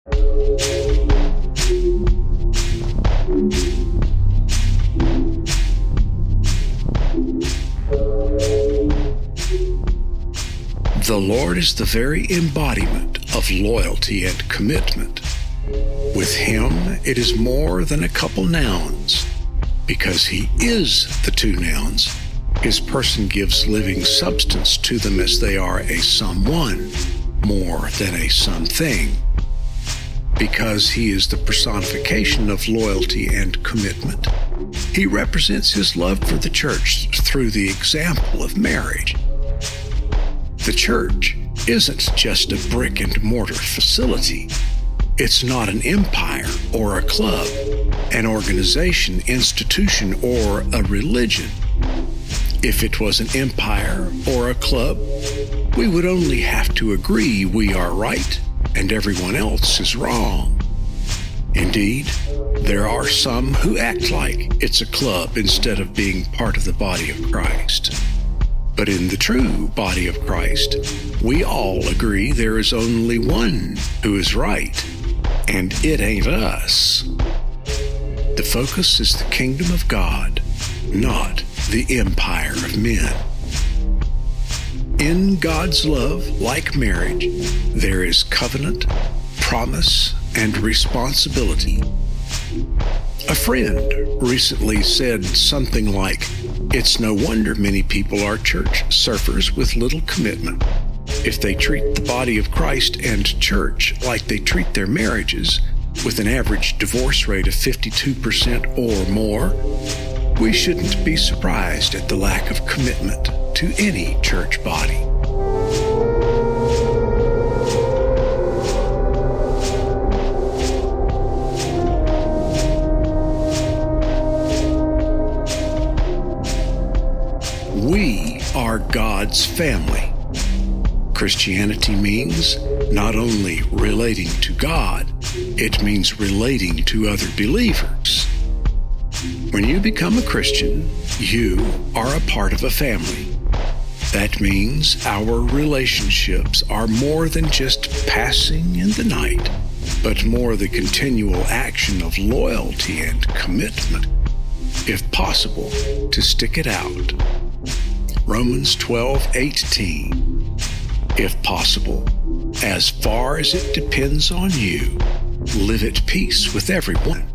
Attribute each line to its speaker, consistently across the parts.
Speaker 1: The Lord is the very embodiment of loyalty and commitment. With Him, it is more than a couple nouns. Because He is the two nouns, His person gives living substance to them as they are a someone, more than a something. Because He is the personification of loyalty and commitment, He represents His love for the church through the example of marriage. The church isn't just a brick and mortar facility. It's not an empire or a club, an organization, institution, or a religion. If it was an empire or a club, we would only have to agree we are right and everyone else is wrong. Indeed, there are some who act like it's a club instead of being part of the body of Christ. But in the true body of Christ, we all agree there is only one who is right, and it ain't us. The focus is the kingdom of God, not the empire of men. In God's love, like marriage, there is covenant, promise, and responsibility. A friend recently said something like, "It's no wonder many people are church surfers with little commitment. If they treat the body of Christ and church like they treat their marriages, with an average divorce rate of 52% or more, we shouldn't be surprised at the lack of commitment to any church body." We are God's family. Christianity means not only relating to God, it means relating to other believers. When you become a Christian, you are a part of a family. That means our relationships are more than just passing in the night, but more the continual action of loyalty and commitment, if possible, to stick it out. Romans 12:18. If possible, as far as it depends on you, live at peace with everyone.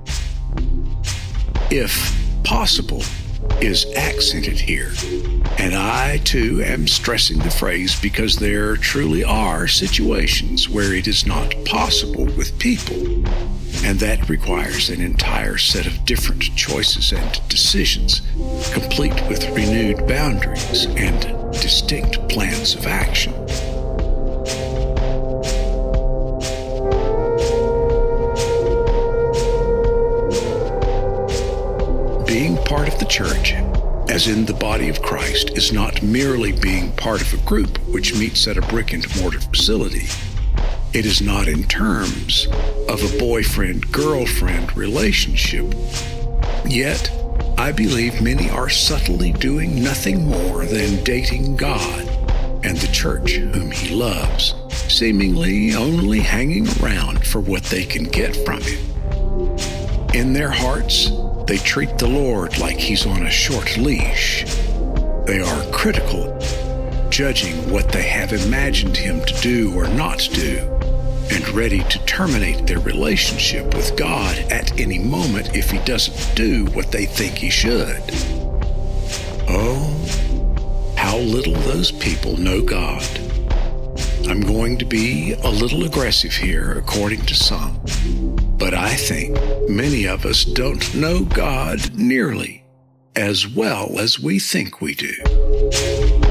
Speaker 1: If possible is accented here, and I too am stressing the phrase because there truly are situations where it is not possible with people, and that requires an entire set of different choices and decisions, complete with renewed boundaries and distinct plans of action. Being part of the church, as in the body of Christ, is not merely being part of a group which meets at a brick and mortar facility. It is not in terms of a boyfriend-girlfriend relationship. Yet, I believe many are subtly doing nothing more than dating God and the church whom He loves, seemingly only hanging around for what they can get from Him. In their hearts, they treat the Lord like He's on a short leash. They are critical, judging what they have imagined Him to do or not do, and ready to terminate their relationship with God at any moment if He doesn't do what they think He should. Oh, how little those people know God. I'm going to be a little aggressive here, according to some, but I think many of us don't know God nearly as well as we think we do.